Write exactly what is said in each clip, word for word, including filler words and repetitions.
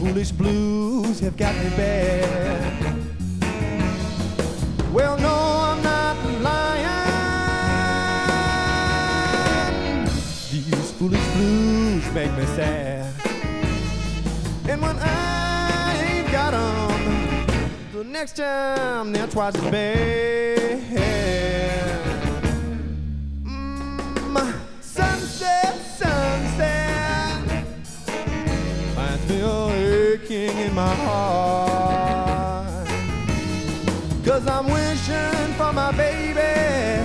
foolish blues have got me bad. Well, no, I'm not lying. These foolish blues make me sad. And when I ain't got 'em, the next time they're twice as bad. Mm, sunset, sunset finds me aching in my heart, 'cause I'm wishing for my baby.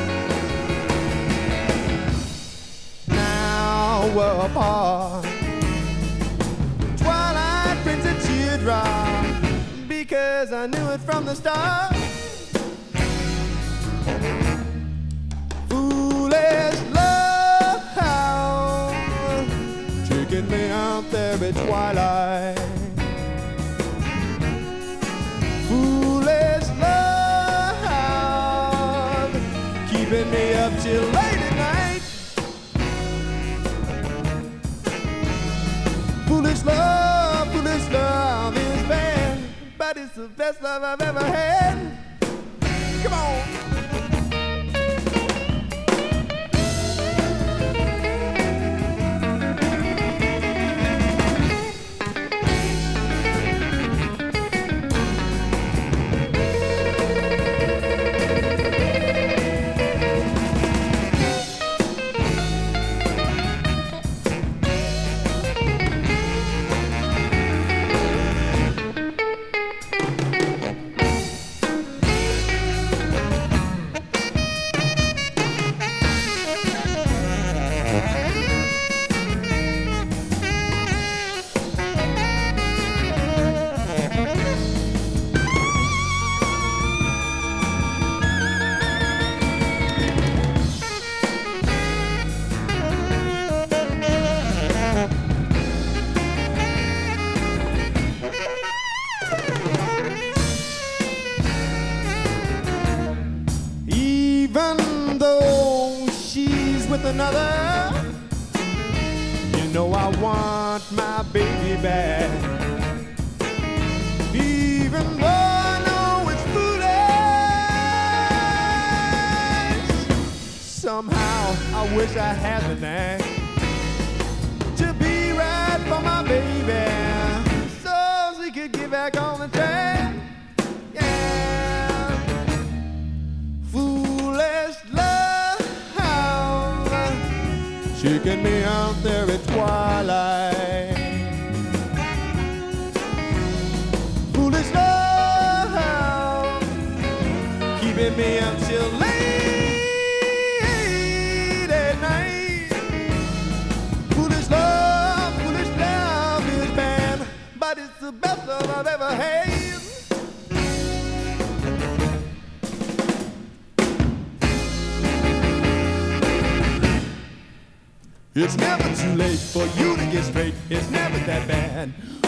Now we're apart. Twilight brings a teardrop, because I knew it from the start. Foolish love, taking me out there at twilight. Foolish love, keeping me up till late at night. Foolish love, foolish love is bad, but it's the best love I've ever had. Come on. Even though she's with another, you know I want my baby back. Even though I know it's foolish, somehow I wish I had the knack to be right for my baby, so she could get back on the track. Shaking me out there at twilight. Foolish love, keeping me up till late at night. Foolish love, foolish love is bad, but it's the best love I've ever had. It's never too late for you to get straight. It's never that bad.